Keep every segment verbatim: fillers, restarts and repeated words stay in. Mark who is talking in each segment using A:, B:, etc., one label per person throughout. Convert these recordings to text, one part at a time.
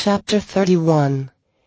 A: Chapter thirty-one.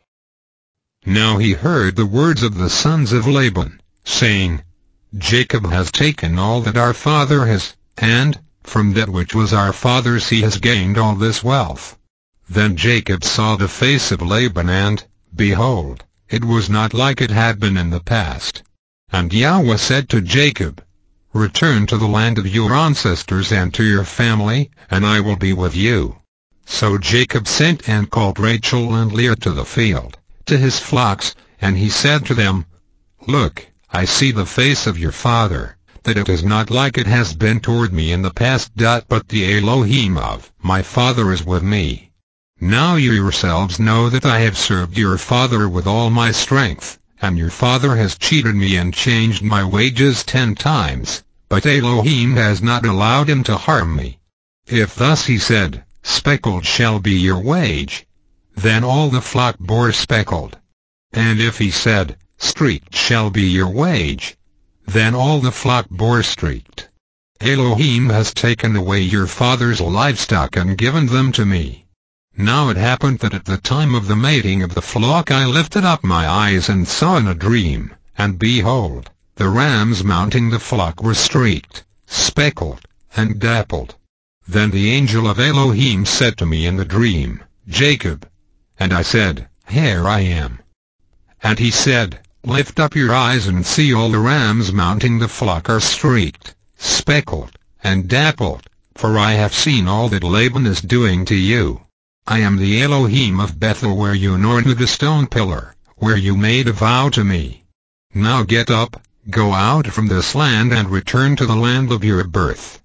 B: Now he heard the words of the sons of Laban, saying, Jacob has taken all that our father has, and, from that which was our father's he has gained all this wealth. Then Jacob saw the face of Laban, and, behold, it was not like it had been in the past. And Yahweh said to Jacob, Return to the land of your ancestors and to your family, and I will be with you. So Jacob sent and called Rachel and Leah to the field, to his flocks, and he said to them, Look, I see the face of your father, that it is not like it has been toward me in the past. But the Elohim of my father is with me. Now you yourselves know that I have served your father with all my strength, and your father has cheated me and changed my wages ten times, but Elohim has not allowed him to harm me. If thus he said, Speckled shall be your wage, then all the flock bore speckled. And if he said, Streaked shall be your wage, then all the flock bore streaked. Elohim has taken away your father's livestock and given them to me. Now it happened that at the time of the mating of the flock I lifted up my eyes and saw in a dream, and behold, the rams mounting the flock were streaked, speckled, and dappled. Then the angel of Elohim said to me in the dream, Jacob. And I said, Here I am. And he said, Lift up your eyes and see all the rams mounting the flock are streaked, speckled, and dappled, for I have seen all that Laban is doing to you. I am the Elohim of Bethel where you anointed the stone pillar, where you made a vow to me. Now get up, go out from this land and return to the land of your birth.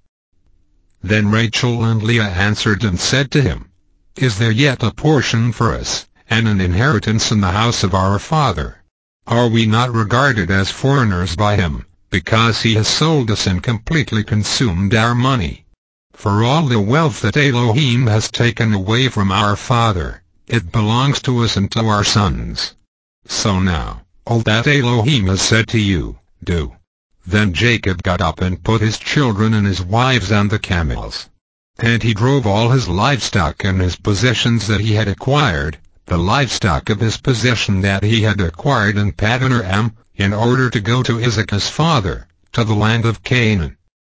B: Then Rachel and Leah answered and said to him, Is there yet a portion for us, and an inheritance in the house of our father? Are we not regarded as foreigners by him, because he has sold us and completely consumed our money? For all the wealth that Elohim has taken away from our father, it belongs to us and to our sons. So now, all that Elohim has said to you, do. Then Jacob got up and put his children and his wives on the camels. And he drove all his livestock and his possessions that he had acquired, the livestock of his possession that he had acquired in Paddan Aram, in order to go to Isaac his father, to the land of Canaan.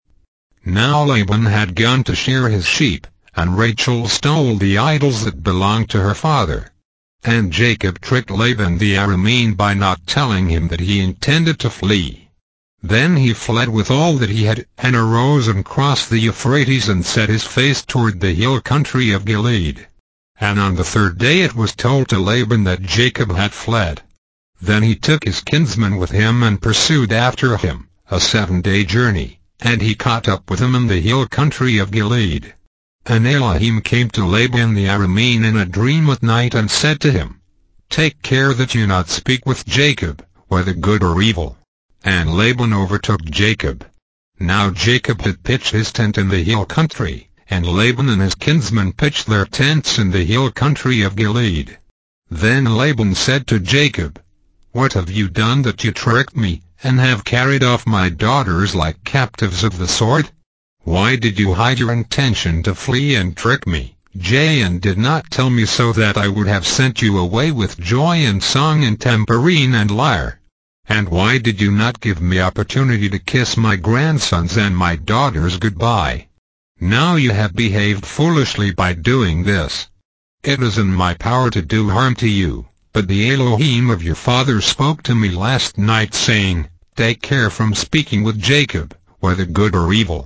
B: Now Laban had gone to shear his sheep, and Rachel stole the idols that belonged to her father. And Jacob tricked Laban the Aramean by not telling him that he intended to flee. Then he fled with all that he had, and arose and crossed the Euphrates and set his face toward the hill country of Gilead. And on the third day it was told to Laban that Jacob had fled. Then he took his kinsman with him and pursued after him, a seven-day journey, and he caught up with him in the hill country of Gilead. And Elohim came to Laban the Aramean in a dream at night and said to him, Take care that you not speak with Jacob, whether good or evil. And Laban overtook Jacob. Now Jacob had pitched his tent in the hill country, and Laban and his kinsmen pitched their tents in the hill country of Gilead. Then Laban said to Jacob, What have you done that you tricked me, and have carried off my daughters like captives of the sword? Why did you hide your intention to flee and trick me, Jay, and did not tell me so that I would have sent you away with joy and song and tambourine and lyre? And why did you not give me opportunity to kiss my grandsons and my daughters goodbye? Now you have behaved foolishly by doing this. It is in my power to do harm to you, but the Elohim of your father spoke to me last night saying, Take care from speaking with Jacob, whether good or evil.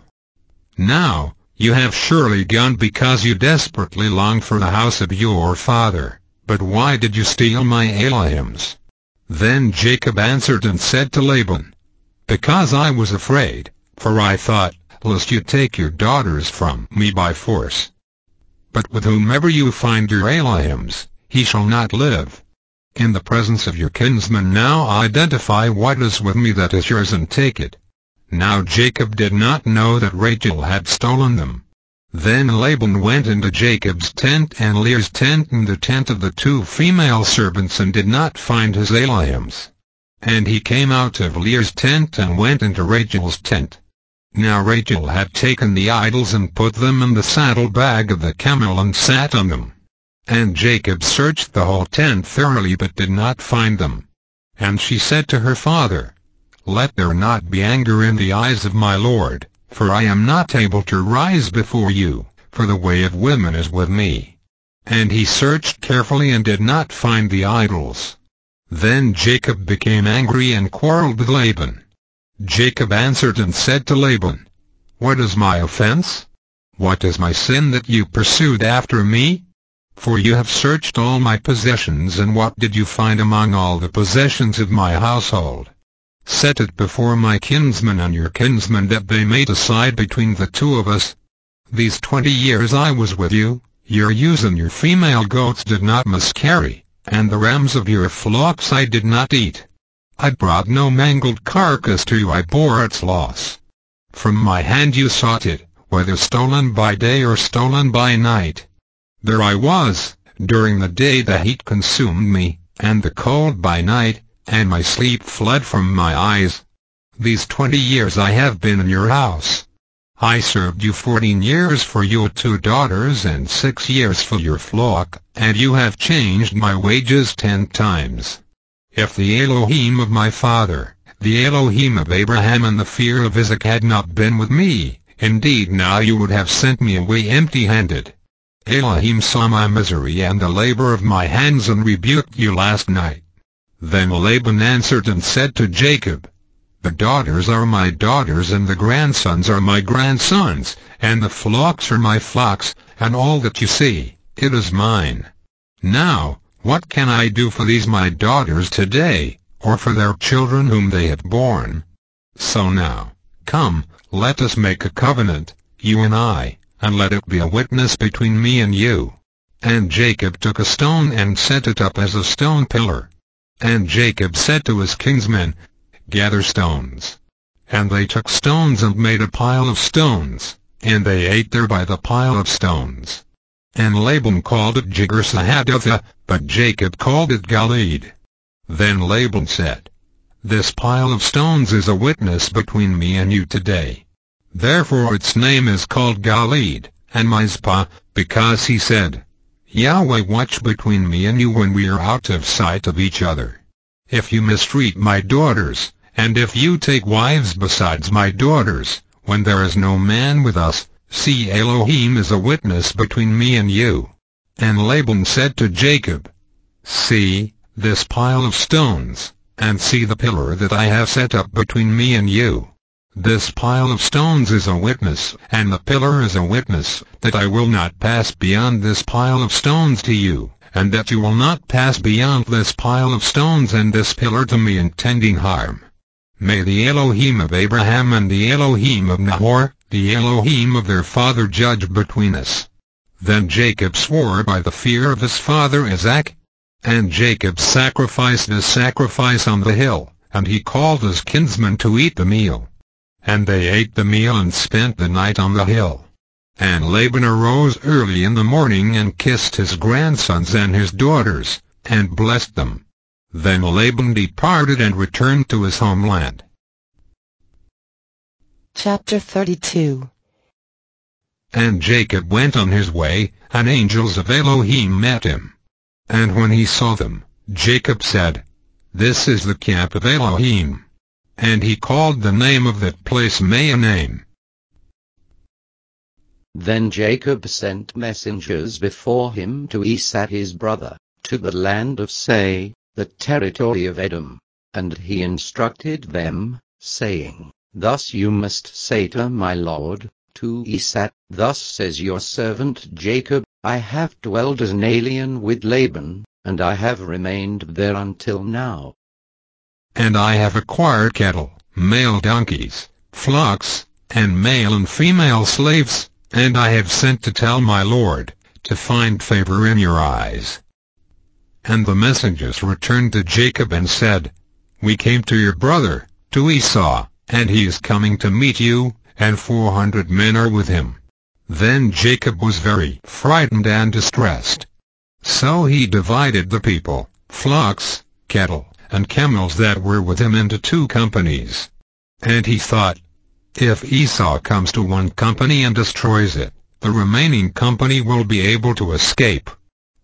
B: Now, you have surely gone because you desperately longed for the house of your father, but why did you steal my Elohims? Then Jacob answered and said to Laban, Because I was afraid, for I thought, lest you take your daughters from me by force. But with whomever you find your Elohims, he shall not live. In the presence of your kinsmen now identify what is with me that is yours and take it. Now Jacob did not know that Rachel had stolen them. Then Laban went into Jacob's tent and Leah's tent and the tent of the two female servants and did not find his Elohims. And he came out of Leah's tent and went into Rachel's tent. Now Rachel had taken the idols and put them in the saddle-bag of the camel and sat on them. And Jacob searched the whole tent thoroughly but did not find them. And she said to her father, "Let there not be anger in the eyes of my lord, for I am not able to rise before you, for the way of women is with me." And he searched carefully and did not find the idols. Then Jacob became angry and quarreled with Laban. Jacob answered and said to Laban, "What is my offense? What is my sin that you pursued after me? For you have searched all my possessions, and what did you find among all the possessions of my household? Set it before my kinsmen and your kinsmen, that they may decide between the two of us. These twenty years I was with you, your ewes and your female goats did not miscarry, and the rams of your flocks I did not eat. I brought no mangled carcass to you, I bore its loss. From my hand you sought it, whether stolen by day or stolen by night. There I was, during the day the heat consumed me, and the cold by night, and my sleep fled from my eyes. These twenty years I have been in your house. I served you fourteen years for your two daughters and six years for your flock, and you have changed my wages ten times. If the Elohim of my father, the Elohim of Abraham and the fear of Isaac had not been with me, indeed now you would have sent me away empty-handed. Elohim saw my misery and the labor of my hands and rebuked you last night." Then Laban answered and said to Jacob, "The daughters are my daughters, and the grandsons are my grandsons, and the flocks are my flocks, and all that you see, it is mine. Now, what can I do for these my daughters today, or for their children whom they have borne? So now, come, let us make a covenant, you and I, and let it be a witness between me and you." And Jacob took a stone and set it up as a stone pillar. And Jacob said to his kinsmen, "Gather stones." And they took stones and made a pile of stones, and they ate there by the pile of stones. And Laban called it Jegar-sahadutha, but Jacob called it Galeed. Then Laban said, "This pile of stones is a witness between me and you today." Therefore its name is called Galeed, and Mizpah, because he said, "Yahweh watch between me and you when we are out of sight of each other. If you mistreat my daughters, and if you take wives besides my daughters, when there is no man with us, see, Elohim is a witness between me and you." And Laban said to Jacob, "See, this pile of stones, and see the pillar that I have set up between me and you. This pile of stones is a witness, and the pillar is a witness, that I will not pass beyond this pile of stones to you, and that you will not pass beyond this pile of stones and this pillar to me intending harm. May the Elohim of Abraham and the Elohim of Nahor, the Elohim of their father, judge between us." Then Jacob swore by the fear of his father Isaac. And Jacob sacrificed his sacrifice on the hill, and he called his kinsmen to eat the meal. And they ate the meal and spent the night on the hill. And Laban arose early in the morning and kissed his grandsons and his daughters, and blessed them. Then Laban departed and returned to his homeland.
A: Chapter thirty-two.
B: And Jacob went on his way, and angels of Elohim met him. And when he saw them, Jacob said, "This is the camp of Elohim." And he called the name of that place Mahanaim.
C: Then Jacob sent messengers before him to Esau his brother, to the land of Seir, the territory of Edom. And he instructed them, saying, "Thus you must say to my lord, to Esau, Thus says your servant Jacob, I have dwelled as an alien with Laban, and I have remained there until now.
B: And I have acquired cattle, male donkeys, flocks, and male and female slaves, and I have sent to tell my lord, to find favor in your eyes." And the messengers returned to Jacob and said, "We came to your brother, to Esau, and he is coming to meet you, and four hundred men are with him." Then Jacob was very frightened and distressed. So he divided the people, flocks, cattle, and camels that were with him into two companies. And he thought, "If Esau comes to one company and destroys it, the remaining company will be able to escape."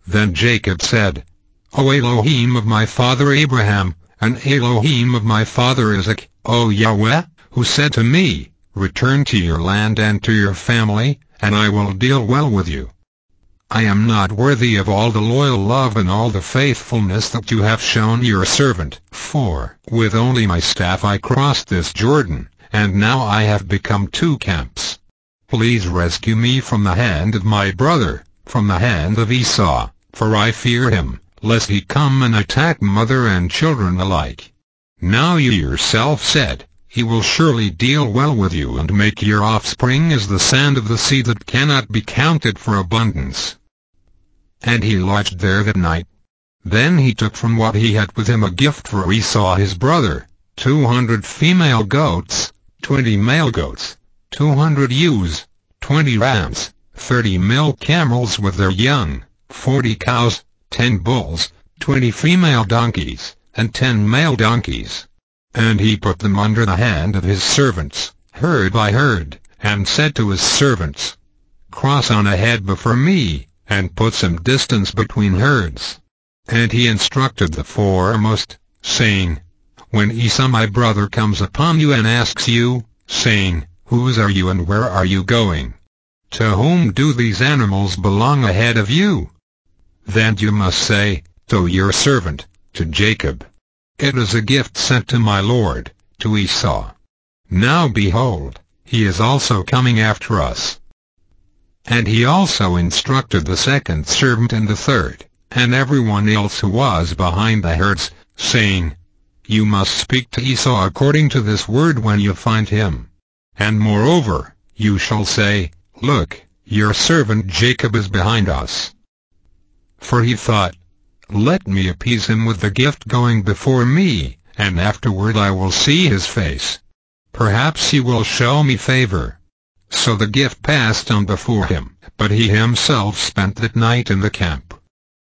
B: Then Jacob said, O Elohim of my father Abraham, and Elohim of my father Isaac, O Yahweh, who said to me, Return to your land and to your family, and I will deal well with you. I am not worthy of all the loyal love and all the faithfulness that you have shown your servant, for with only my staff I crossed this Jordan, and now I have become two camps. Please rescue me from the hand of my brother, from the hand of Esau, for I fear him, lest he come and attack mother and children alike. Now you yourself said, He will surely deal well with you and make your offspring as the sand of the sea that cannot be counted for abundance. And he lodged there that night. Then he took from what he had with him a gift for Esau his brother, two hundred female goats, twenty male goats, two hundred ewes, twenty rams, thirty male camels with their young, forty cows, ten bulls, twenty female donkeys, and ten male donkeys. And he put them under the hand of his servants, herd by herd, and said to his servants, Cross on ahead before me, and put some distance between herds. And he instructed the foremost, saying, When Esau my brother comes upon you and asks you, saying, Whose are you and where are you going? To whom do these animals belong ahead of you? Then you must say, To your servant, to Jacob. It is a gift sent to my lord, to Esau. Now behold, he is also coming after us. And he also instructed the second servant and the third, and everyone else who was behind the herds, saying, You must speak to Esau according to this word when you find him. And moreover, you shall say, Look, your servant Jacob is behind us. For he thought, Let me appease him with the gift going before me, and afterward I will see his face. Perhaps he will show me favor. So the gift passed on before him, but he himself spent that night in the camp.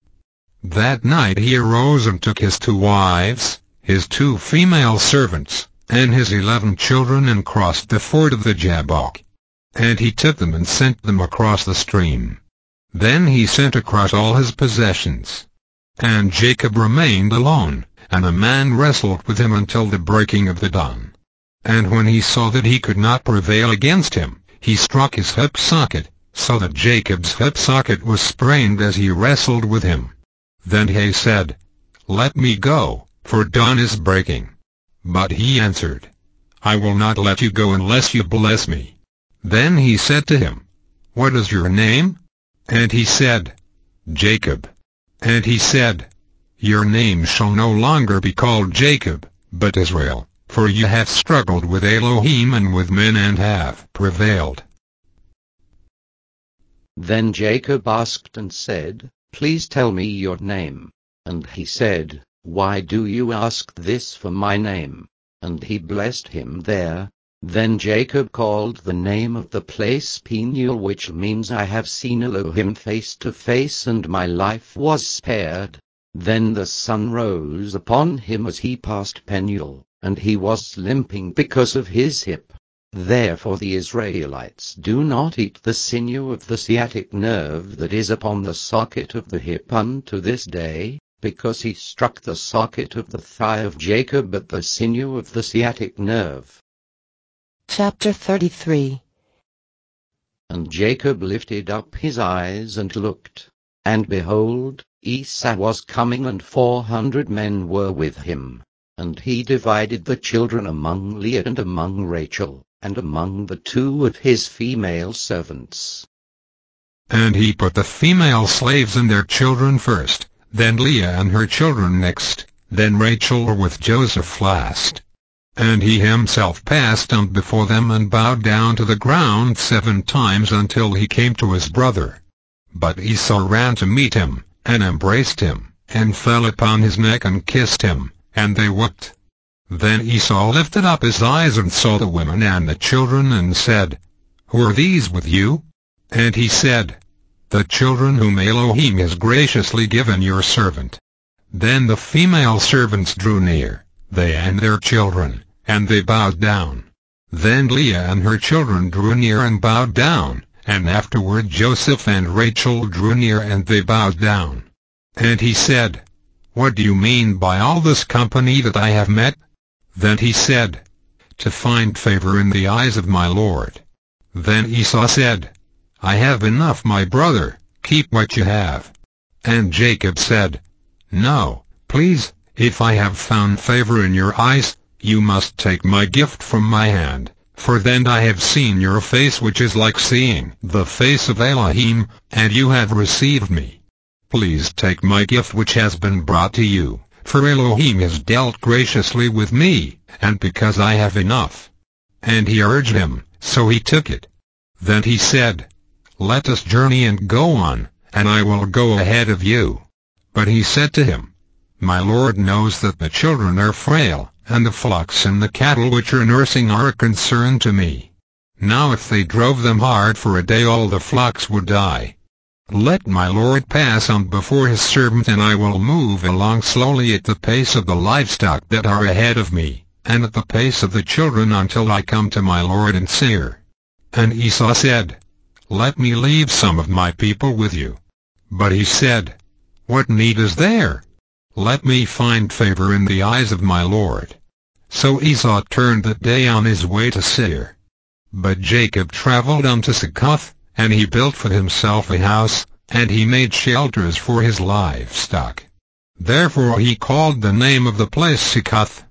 B: That night he arose and took his two wives, his two female servants, and his eleven children and crossed the ford of the Jabbok. And he took them and sent them across the stream. Then he sent across all his possessions. And Jacob remained alone, and a man wrestled with him until the breaking of the dawn. And when he saw that he could not prevail against him, he struck his hip socket, so that Jacob's hip socket was sprained as he wrestled with him. Then he said, Let me go, for dawn is breaking. But he answered, I will not let you go unless you bless me. Then he said to him, What is your name? And he said, Jacob. And he said, Your name shall no longer be called Jacob, but Israel, for you have struggled with Elohim and with men and have prevailed.
C: Then Jacob asked and said, Please tell me your name. And he said, Why do you ask this for my name? And he blessed him there. Then Jacob called the name of the place Peniel, which means I have seen Elohim face to face and my life was spared. Then the sun rose upon him as he passed Peniel, and he was limping because of his hip. Therefore the Israelites do not eat the sinew of the sciatic nerve that is upon the socket of the hip unto this day, because he struck the socket of the thigh of Jacob at the sinew of the sciatic nerve.
A: Chapter thirty-three.
C: And Jacob lifted up his eyes and looked, and behold, Esau was coming, and four hundred men were with him. And he divided the children among Leah and among Rachel, and among the two of his female servants.
B: And he put the female slaves and their children first, then Leah and her children next, then Rachel with Joseph last. And he himself passed on before them and bowed down to the ground seven times until he came to his brother. But Esau ran to meet him, and embraced him, and fell upon his neck and kissed him, and they wept. Then Esau lifted up his eyes and saw the women and the children, and said, Who are these with you? And he said, The children whom Elohim has graciously given your servant. Then the female servants drew near, they and their children, and they bowed down. Then Leah and her children drew near and bowed down, and afterward Joseph and Rachel drew near and they bowed down. And he said, "What do you mean by all this company that I have met?" Then he said, "To find favor in the eyes of my Lord." Then Esau said, "I have enough, my brother, keep what you have." And Jacob said, "No, please, if I have found favor in your eyes, you must take my gift from my hand, for then I have seen your face, which is like seeing the face of Elohim, and you have received me. Please take my gift which has been brought to you, for Elohim has dealt graciously with me, and because I have enough." And he urged him, so he took it. Then he said, "Let us journey and go on, and I will go ahead of you." But he said to him, "My Lord knows that the children are frail, and the flocks and the cattle which are nursing are a concern to me. Now if they drove them hard for a day, all the flocks would die. Let my Lord pass on before his servant, and I will move along slowly at the pace of the livestock that are ahead of me, and at the pace of the children until I come to my Lord in Seir." And Esau said, "Let me leave some of my people with you." But he said, "What need is there? Let me find favor in the eyes of my Lord." So Esau turned that day on his way to Seir. But Jacob traveled unto Succoth, and he built for himself a house, and he made shelters for his livestock. Therefore he called the name of the place Succoth.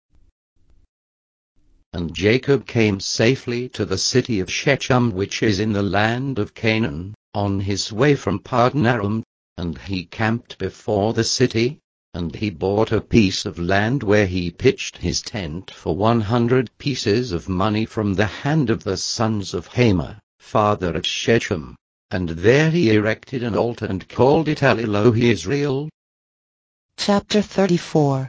C: And Jacob came safely to the city of Shechem, which is in the land of Canaan, on his way from Paddan Aram, and he camped before the city, and he bought a piece of land where he pitched his tent for one hundred pieces of money from the hand of the sons of Hamor, father at Shechem, and there he erected an altar and called it El Elohe Israel.
A: Chapter thirty-four.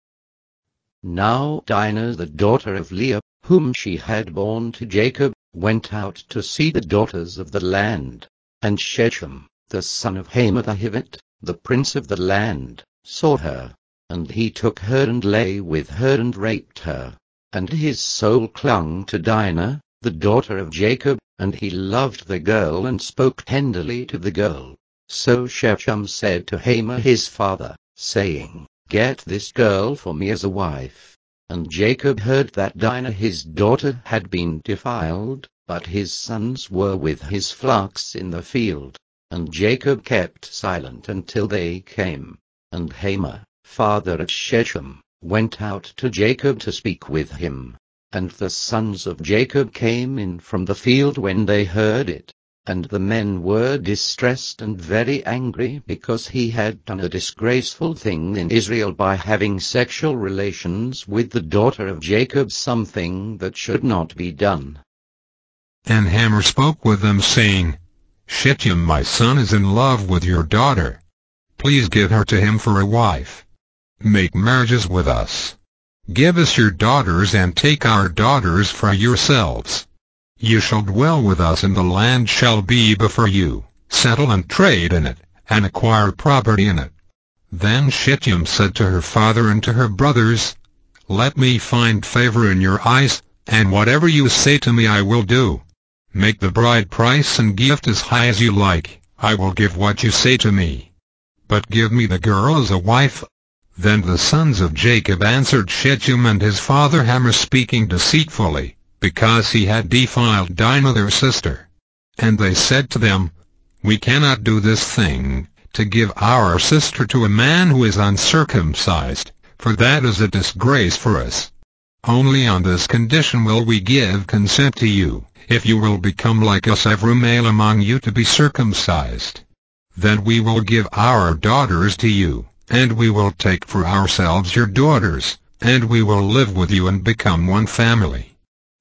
C: Now Dinah the daughter of Leah, whom she had borne to Jacob, went out to see the daughters of the land. And Shechem, the son of Hamor the Hivite, the prince of the land, saw her, and he took her and lay with her and raped her. And his soul clung to Dinah, the daughter of Jacob, and he loved the girl and spoke tenderly to the girl. So Shechem said to Hamor his father, saying, "Get this girl for me as a wife." And Jacob heard that Dinah his daughter had been defiled, but his sons were with his flocks in the field. And Jacob kept silent until they came. And Hamor, father at Shechem, went out to Jacob to speak with him. And the sons of Jacob came in from the field when they heard it. And the men were distressed and very angry, because he had done a disgraceful thing in Israel by having sexual relations with the daughter of Jacob, something that should not be done.
B: And Hamor spoke with them, saying, "Shechem my son is in love with your daughter. Please give her to him for a wife. Make marriages with us. Give us your daughters and take our daughters for yourselves. You shall dwell with us, and the land shall be before you. Settle and trade in it, and acquire property in it." Then Shechem said to her father and to her brothers, "Let me find favor in your eyes, and whatever you say to me I will do. Make the bride price and gift as high as you like, I will give what you say to me. But give me the girl as a wife." Then the sons of Jacob answered Shechem and his father Hamor, speaking deceitfully, because he had defiled Dinah their sister. And they said to them, "We cannot do this thing, to give our sister to a man who is uncircumcised, for that is a disgrace for us. Only on this condition will we give consent to you, if you will become like us, every male among you to be circumcised. Then we will give our daughters to you, and we will take for ourselves your daughters, and we will live with you and become one family.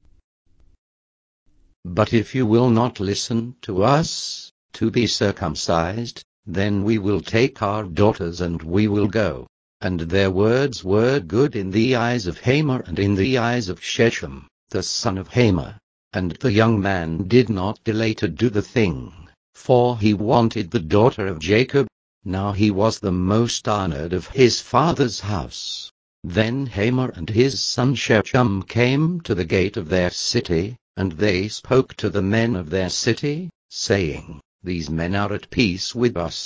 C: But if you will not listen to us, to be circumcised, then we will take our daughters and we will go." And their words were good in the eyes of Hamor and in the eyes of Shechem, the son of Hamor. And the young man did not delay to do the thing, for he wanted the daughter of Jacob. Now he was the most honored of his father's house. Then Hamor and his son Shechem came to the gate of their city, and they spoke to the men of their city, saying, "These men are at peace with us."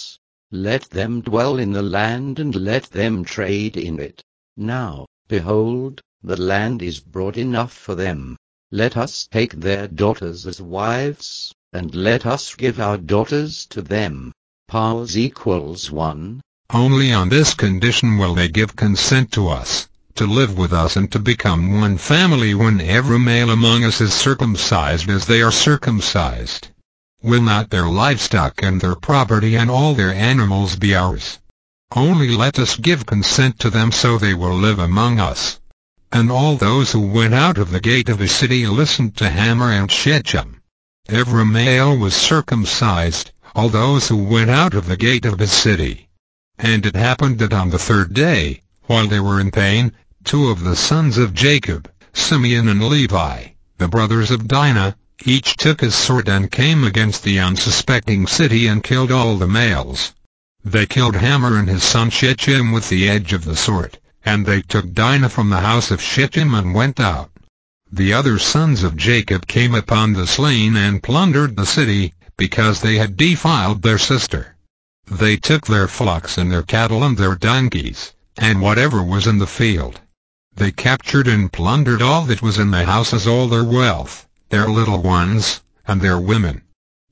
C: Let them dwell in the land and let them trade in it. Now, behold, the land is broad enough for them. Let us take their daughters as wives, and let us give our daughters to them. Pause equals one.
B: Only on this condition will they give consent to us, to live with us and to become one family when every male among us is circumcised as they are circumcised. Will not their livestock and their property and all their animals be ours? Only let us give consent to them so they will live among us. And all those who went out of the gate of the city listened to Hamor and Shechem. Every male was circumcised, all those who went out of the gate of the city. And it happened that on the third day, while they were in pain, two of the sons of Jacob, Simeon and Levi, the brothers of Dinah, each took his sword and came against the unsuspecting city and killed all the males. They killed Hamor and his son Shechem with the edge of the sword, and they took Dinah from the house of Shechem and went out. The other sons of Jacob came upon the slain and plundered the city, because they had defiled their sister. They took their flocks and their cattle and their donkeys, and whatever was in the field. They captured and plundered all that was in the houses, all their wealth, their little ones, and their women.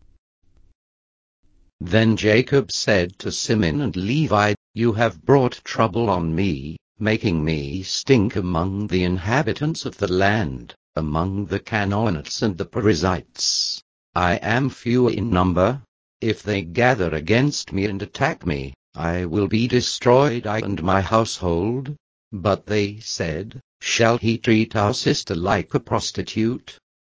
C: Then Jacob said to Simeon and Levi, You have brought trouble on me, making me stink among the inhabitants of the land, among the Canaanites and the Perizzites. I am few in number. If they gather against me and attack me, I will be destroyed, I and my household. But they said, Shall he treat our sister like a prostitute?